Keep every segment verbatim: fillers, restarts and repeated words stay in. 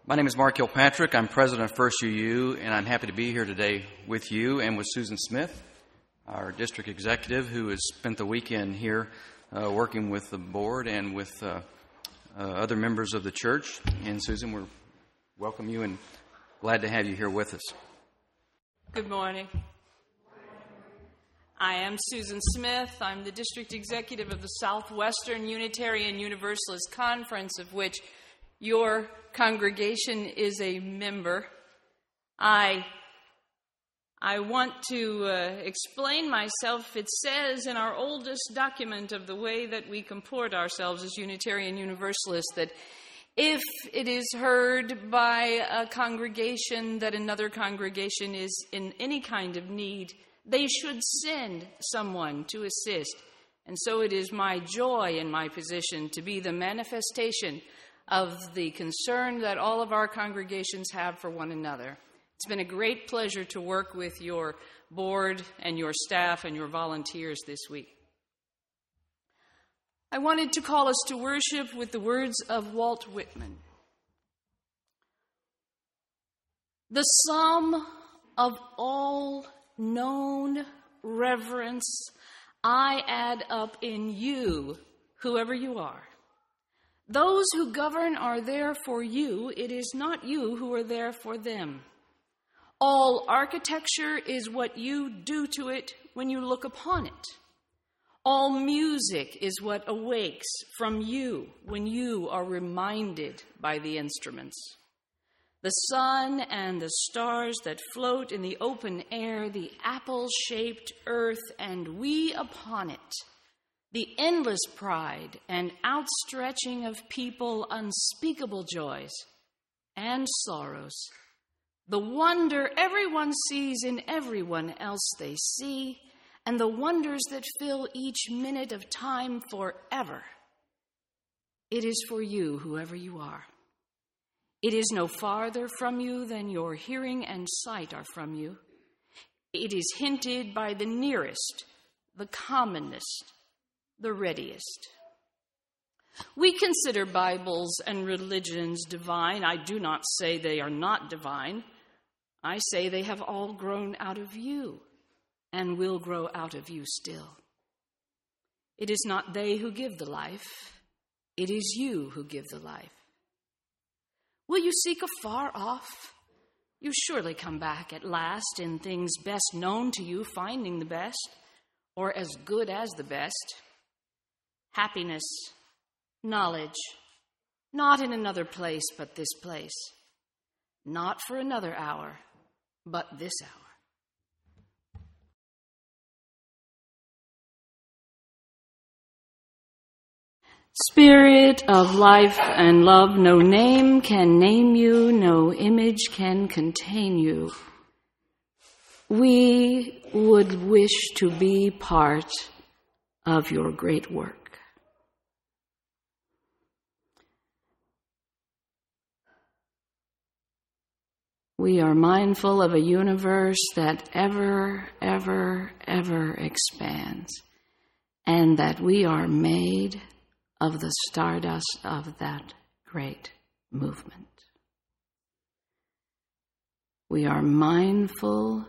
My name is Mark Kilpatrick. I'm president of First U U, and I'm happy to be here today with you and with Susan Smith, our district executive, who has spent the weekend here uh, working with the board and with uh, uh, other members of the church. And Susan, we welcome you and glad to have you here with us. Good morning. I am Susan Smith. I'm the district executive of the Southwestern Unitarian Universalist Conference, of which your congregation is a member. I I want to uh, explain myself. It says in our oldest document of the way that we comport ourselves as Unitarian Universalists that if it is heard by a congregation that another congregation is in any kind of need, they should send someone to assist. And so it is my joy in my position to be the manifestation of the concern that all of our congregations have for one another. It's been a great pleasure to work with your board and your staff and your volunteers this week. I wanted to call us to worship with the words of Walt Whitman. The sum of all known reverence I add up in you, whoever you are. Those who govern are there for you. It is not you who are there for them. All architecture is what you do to it when you look upon it. All music is what awakes from you when you are reminded by the instruments. The sun and the stars that float in the open air, the apple-shaped earth, and we upon it. The endless pride and outstretching of people, unspeakable joys and sorrows. The wonder everyone sees in everyone else they see, and the wonders that fill each minute of time forever. It is for you, whoever you are. It is no farther from you than your hearing and sight are from you. It is hinted by the nearest, the commonest, the readiest. We consider Bibles and religions divine. I do not say they are not divine. I say they have all grown out of you and will grow out of you still. It is not they who give the life. It is you who give the life. Will you seek afar off? You surely come back at last in things best known to you, finding the best, or as good as the best. Happiness, knowledge, not in another place but this place, not for another hour but this hour. Spirit of life and love, no name can name you, no image can contain you. We would wish to be part of your great work. We are mindful of a universe that ever, ever, ever expands, and that we are made of the stardust of that great movement. We are mindful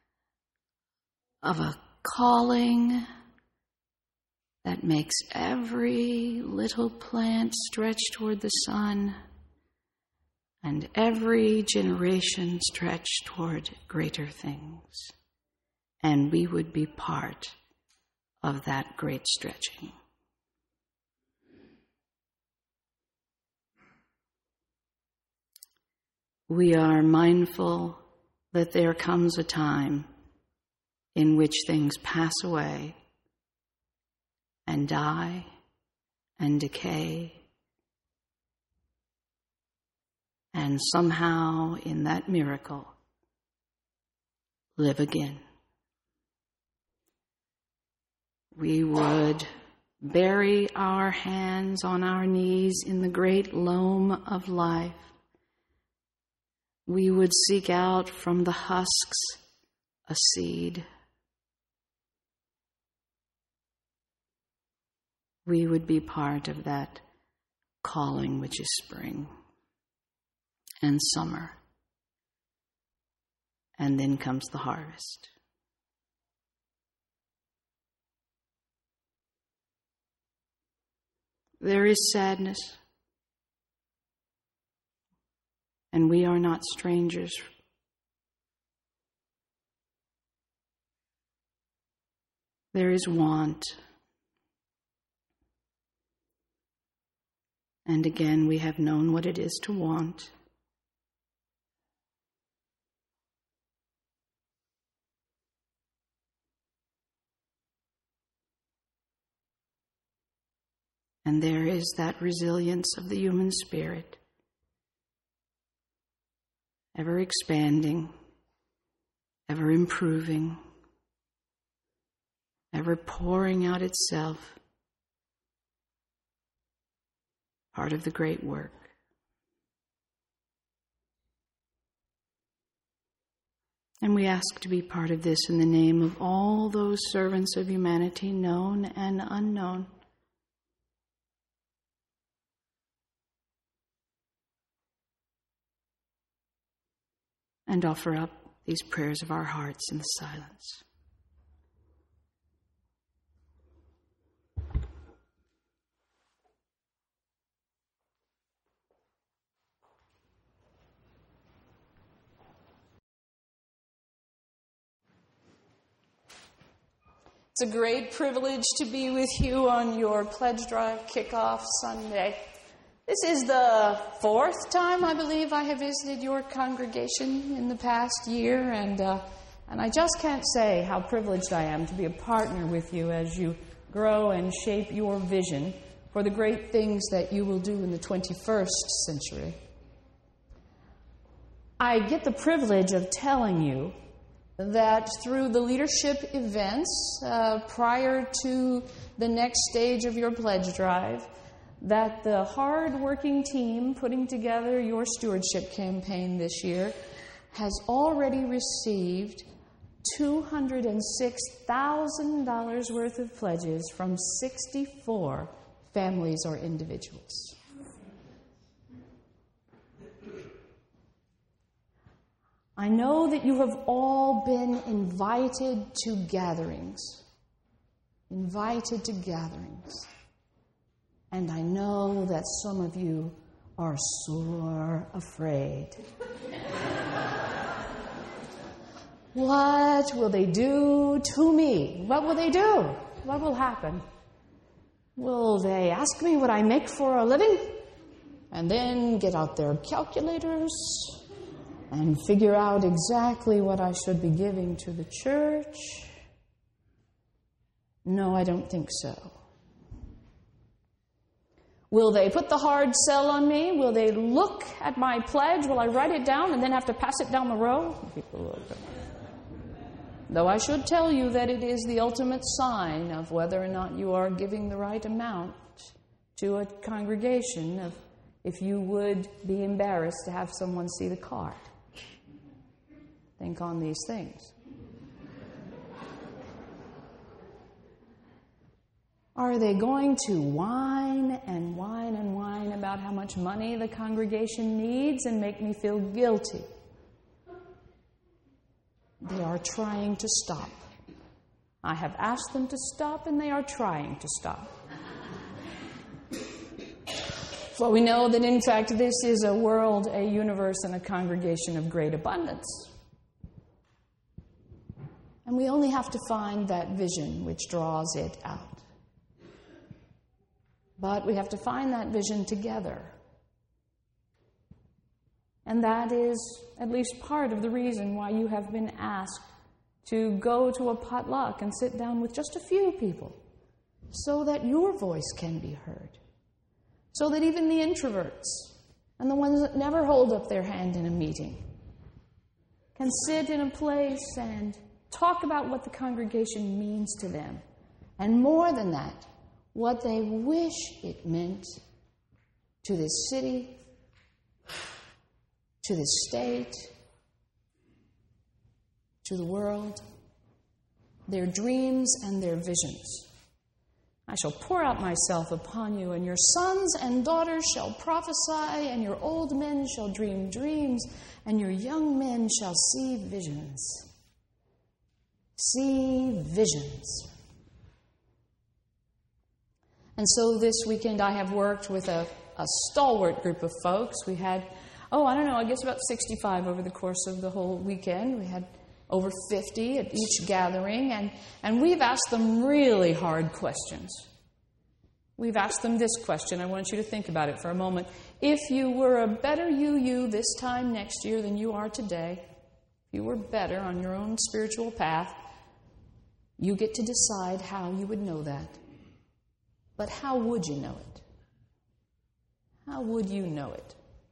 of a calling that makes every little plant stretch toward the sun and every generation stretch toward greater things. And we would be part of that great stretching. We are mindful that there comes a time in which things pass away and die and decay. And somehow in that miracle, live again. We would bury our hands on our knees in the great loam of life. We would seek out from the husks a seed. We would be part of that calling which is spring. and summer. And then comes the harvest. There is sadness, and we are not strangers. There is want. And again, we have known what it is to want. And there is that resilience of the human spirit, ever expanding, ever improving, ever pouring out itself, part of the great work. And we ask to be part of this in the name of all those servants of humanity, known and unknown. And offer up these prayers of our hearts in the silence. It's a great privilege to be with you on your pledge drive kickoff Sunday. This is the fourth time, I believe, I have visited your congregation in the past year, and uh, and I just can't say how privileged I am to be a partner with you as you grow and shape your vision for the great things that you will do in the twenty-first century. I get the privilege of telling you that through the leadership events uh, prior to the next stage of your pledge drive, that the hard-working team putting together your stewardship campaign this year has already received two hundred six thousand dollars worth of pledges from sixty-four families or individuals. I know that you have all been invited to gatherings, invited to gatherings. And I know that some of you are sore afraid. What will they do to me? What will they do? What will happen? Will they ask me what I make for a living? And then get out their calculators and figure out exactly what I should be giving to the church? No, I don't think so. Will they put the hard sell on me? Will they look at my pledge? Will I write it down and then have to pass it down the row? Though I should tell you that it is the ultimate sign of whether or not you are giving the right amount to a congregation, of if you would be embarrassed to have someone see the card. Think on these things. Are they going to whine and whine and whine about how much money the congregation needs and make me feel guilty? They are trying to stop. I have asked them to stop, and they are trying to stop. For we know that, in fact, this is a world, a universe, and a congregation of great abundance. And we only have to find that vision which draws it out. But we have to find that vision together. And that is at least part of the reason why you have been asked to go to a potluck and sit down with just a few people, so that your voice can be heard, so that even the introverts and the ones that never hold up their hand in a meeting can sit in a place and talk about what the congregation means to them, and more than that, what they wish it meant to this city, to this state, to the world, their dreams and their visions. I shall pour out myself upon you, and your sons and daughters shall prophesy, and your old men shall dream dreams, and your young men shall see visions. See visions. And so this weekend I have worked with a, a stalwart group of folks. We had, oh, I don't know, I guess about sixty-five over the course of the whole weekend. We had over fifty at each gathering, and, and we've asked them really hard questions. We've asked them this question. I want you to think about it for a moment. If you were a better you, you this time next year than you are today, if you were better on your own spiritual path, you get to decide how you would know that. But how would you know it? How would you know it?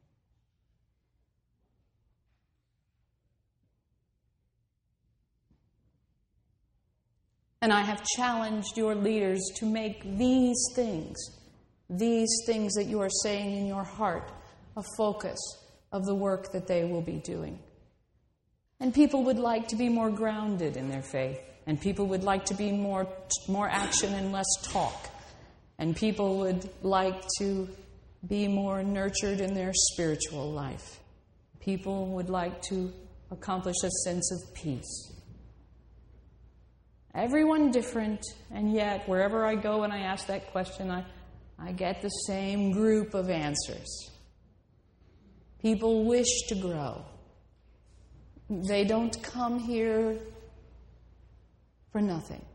And I have challenged your leaders to make these things, these things that you are saying in your heart, a focus of the work that they will be doing. And people would like to be more grounded in their faith. And people would like to be more, more action and less talk. And people would like to be more nurtured in their spiritual life. People would like to accomplish a sense of peace. Everyone different, and yet wherever I go and I ask that question, I, I get the same group of answers. People wish to grow. They don't come here for nothing.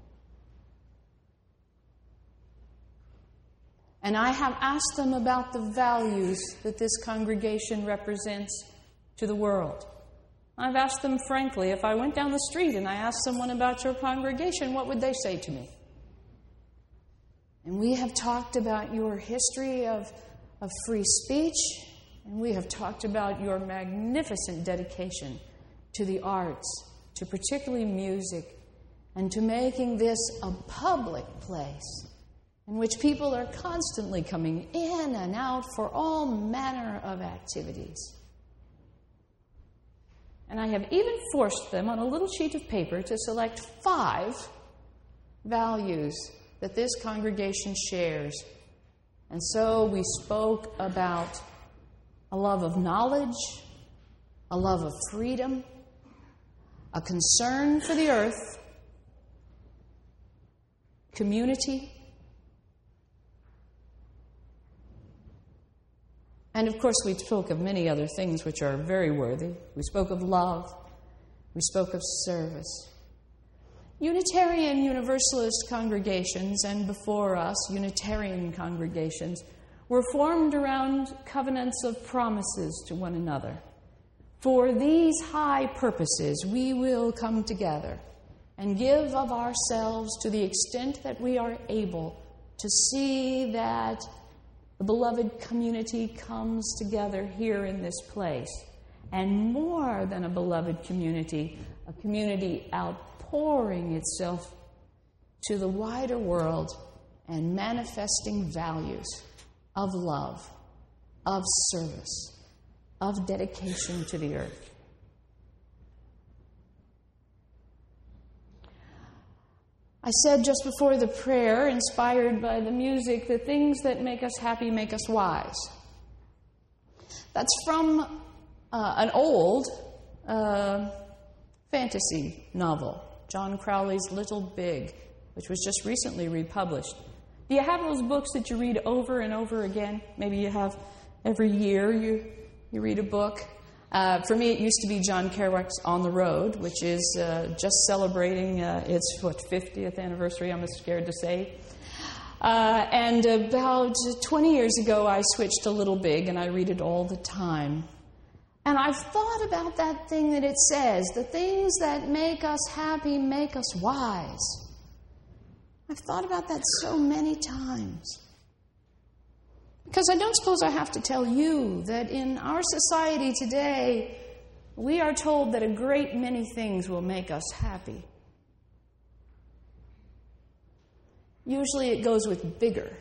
And I have asked them about the values that this congregation represents to the world. I've asked them frankly, if I went down the street and I asked someone about your congregation, what would they say to me? And we have talked about your history of, of free speech, and we have talked about your magnificent dedication to the arts, to particularly music, and to making this a public place in which people are constantly coming in and out for all manner of activities. And I have even forced them on a little sheet of paper to select five values that this congregation shares. And so we spoke about a love of knowledge, a love of freedom, a concern for the earth, community, and of course, we spoke of many other things which are very worthy. We spoke of love. We spoke of service. Unitarian Universalist congregations, and before us, Unitarian congregations, were formed around covenants of promises to one another. For these high purposes, we will come together and give of ourselves to the extent that we are able to see that the beloved community comes together here in this place. And more than a beloved community, a community outpouring itself to the wider world and manifesting values of love, of service, of dedication to the earth. I said just before the prayer, inspired by the music, the things that make us happy make us wise. That's from uh, an old uh, fantasy novel, John Crowley's Little Big, which was just recently republished. Do you have those books that you read over and over again? Maybe you have every year you, you read a book. Uh, for me, it used to be John Kerouac's On the Road, which is uh, just celebrating uh, its, what, fiftieth anniversary, I'm scared to say. Uh, and about twenty years ago, I switched to Little Big, and I read it all the time. And I've thought about that thing that it says, the things that make us happy make us wise. I've thought about that so many times. Because I don't suppose I have to tell you that in our society today, we are told that a great many things will make us happy. Usually it goes with bigger.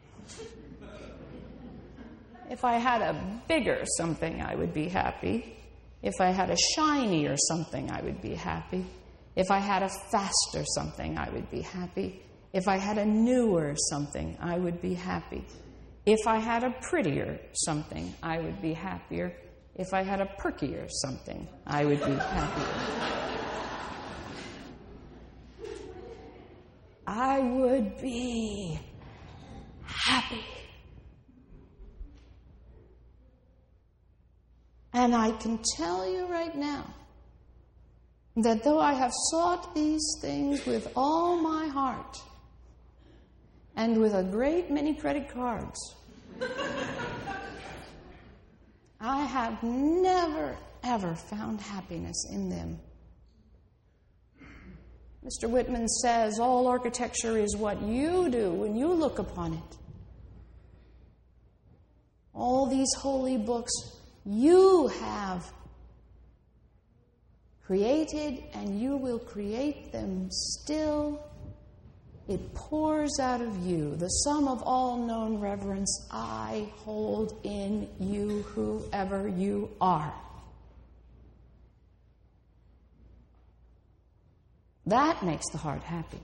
If I had a bigger something, I would be happy. If I had a shinier something, I would be happy. If I had a faster something, I would be happy. If I had a newer something, I would be happy. If I had a prettier something, I would be happier. If I had a perkier something, I would be happier. I would be happy. And I can tell you right now that though I have sought these things with all my heart and with a great many credit cards, I have never, ever found happiness in them. Mister Whitman says all architecture is what you do when you look upon it. All these holy books you have created, and you will create them still. It pours out of you, the sum of all known reverence I hold in you, whoever you are. That makes the heart happy.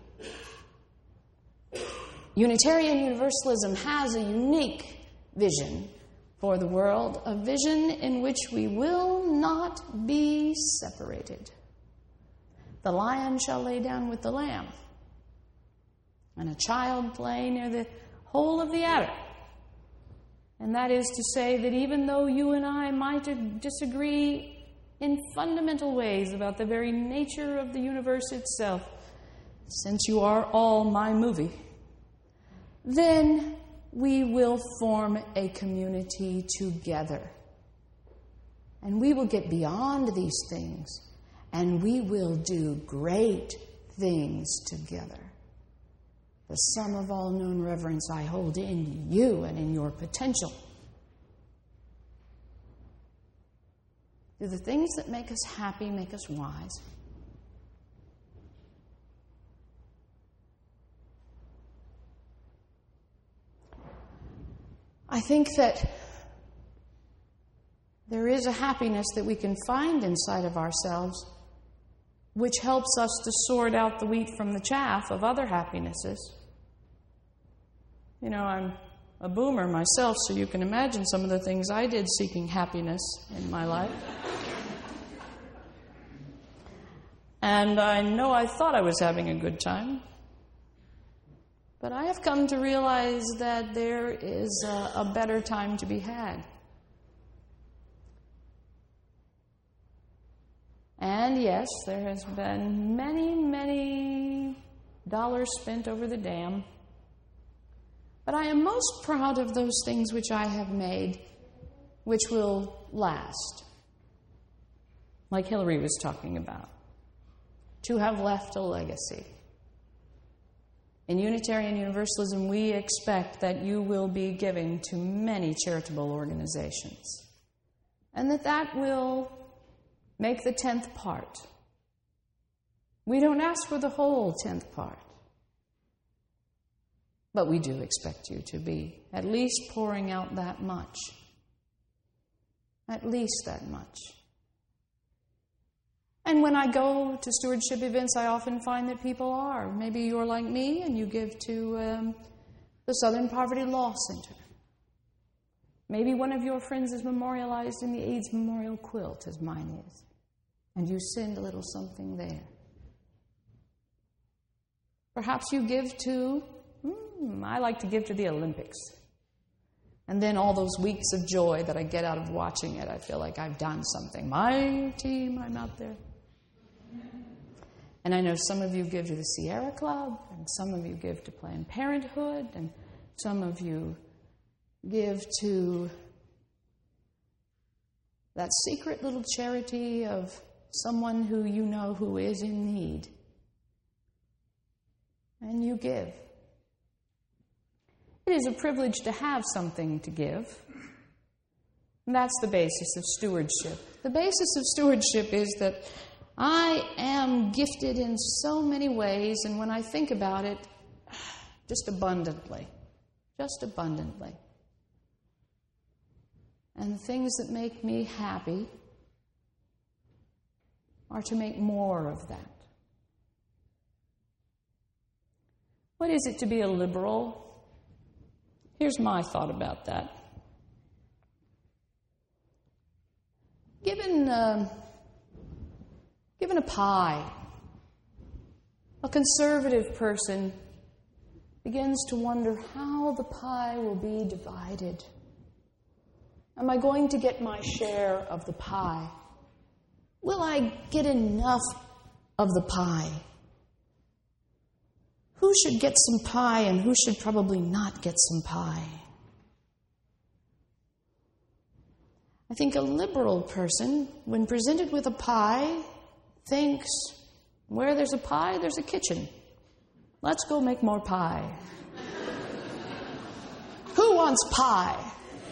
Unitarian Universalism has a unique vision for the world, a vision in which we will not be separated. The lion shall lay down with the lamb, and a child play near the hole of the adder. And that is to say that even though you and I might disagree in fundamental ways about the very nature of the universe itself, since you are all my movie, then we will form a community together. And we will get beyond these things, and we will do great things together. The sum of all known reverence I hold in you and in your potential. Do the things that make us happy make us wise? I think that there is a happiness that we can find inside of ourselves which helps us to sort out the wheat from the chaff of other happinesses. You know, I'm a boomer myself, so you can imagine some of the things I did seeking happiness in my life. And I know I thought I was having a good time. But I have come to realize that there is a, a better time to be had. And yes, there has been many, many dollars spent over the dam. But I am most proud of those things which I have made, which will last. Like Hillary was talking about. To have left a legacy. In Unitarian Universalism, we expect that you will be giving to many charitable organizations, and that that will make the tenth part. We don't ask for the whole tenth part, but we do expect you to be at least pouring out that much. At least that much. And when I go to stewardship events, I often find that people are. Maybe you're like me and you give to um, the Southern Poverty Law Center. Maybe one of your friends is memorialized in the AIDS Memorial Quilt, as mine is, and you send a little something there. Perhaps you give to, hmm, I like to give to the Olympics. And then all those weeks of joy that I get out of watching it, I feel like I've done something. My team, I'm out there. And I know some of you give to the Sierra Club, and some of you give to Planned Parenthood, and some of you give to that secret little charity of someone who you know who is in need. And you give. It is a privilege to have something to give. And that's the basis of stewardship. The basis of stewardship is that I am gifted in so many ways, and when I think about it, just abundantly. Just abundantly. And the things that make me happy are to make more of that. What is it to be a liberal? Here's my thought about that. Given, uh, given a pie, a conservative person begins to wonder how the pie will be divided. Am I going to get my share of the pie? Will I get enough of the pie? Who should get some pie and who should probably not get some pie? I think a liberal person, when presented with a pie, thinks, where there's a pie, there's a kitchen. Let's go make more pie. Who wants pie?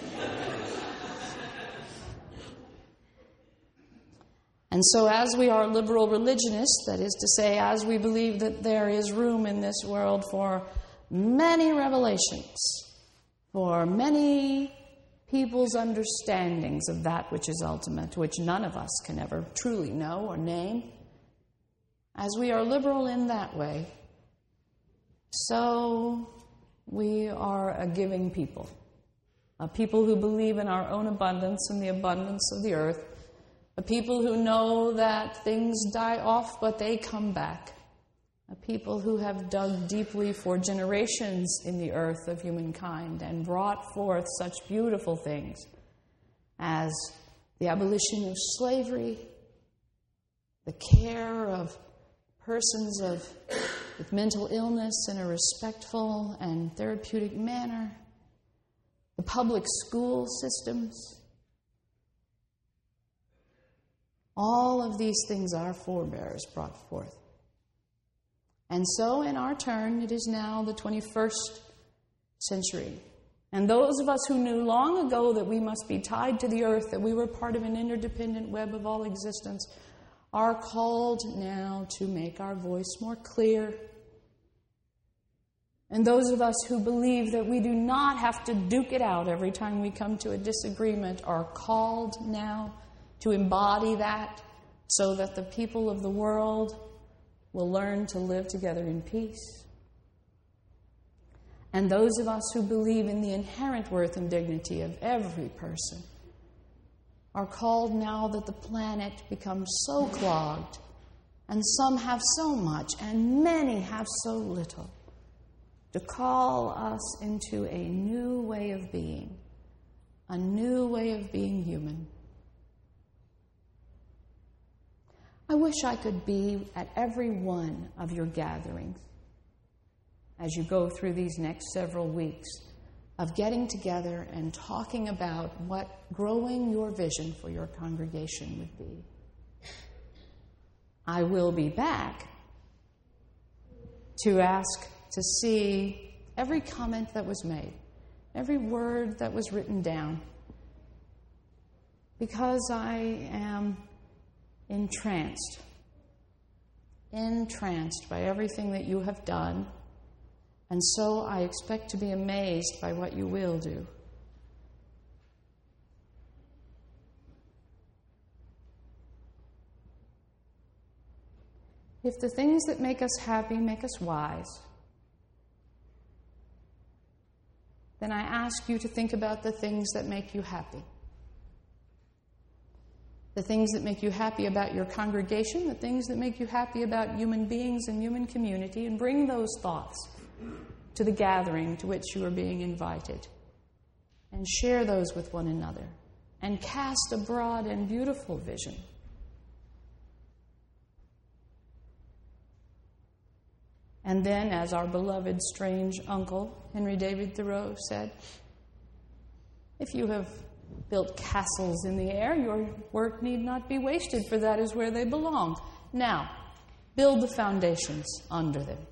And so as we are liberal religionists, that is to say, as we believe that there is room in this world for many revelations, for many people's understandings of that which is ultimate, which none of us can ever truly know or name, as we are liberal in that way, so we are a giving people, a people who believe in our own abundance and the abundance of the earth, a people who know that things die off but they come back, a people who have dug deeply for generations in the earth of humankind and brought forth such beautiful things as the abolition of slavery, the care of persons of, with mental illness in a respectful and therapeutic manner, the public school systems. All of these things our forebears brought forth. And so, in our turn, it is now the twenty-first century. And those of us who knew long ago that we must be tied to the earth, that we were part of an interdependent web of all existence, are called now to make our voice more clear. And those of us who believe that we do not have to duke it out every time we come to a disagreement are called now to embody that so that the people of the world will learn to live together in peace. And those of us who believe in the inherent worth and dignity of every person are called now that the planet becomes so clogged, and some have so much, and many have so little, to call us into a new way of being, a new way of being human. I wish I could be at every one of your gatherings as you go through these next several weeks of getting together and talking about what growing your vision for your congregation would be. I will be back to ask to see every comment that was made, every word that was written down, because I am entranced, entranced by everything that you have done, and so I expect to be amazed by what you will do. If the things that make us happy make us wise, then I ask you to think about the things that make you happy. The things that make you happy about your congregation, the things that make you happy about human beings and human community, and bring those thoughts to the gathering to which you are being invited. And share those with one another. And cast a broad and beautiful vision. And then, as our beloved strange uncle, Henry David Thoreau, said, if you have built castles in the air, your work need not be wasted, for that is where they belong. Now, build the foundations under them.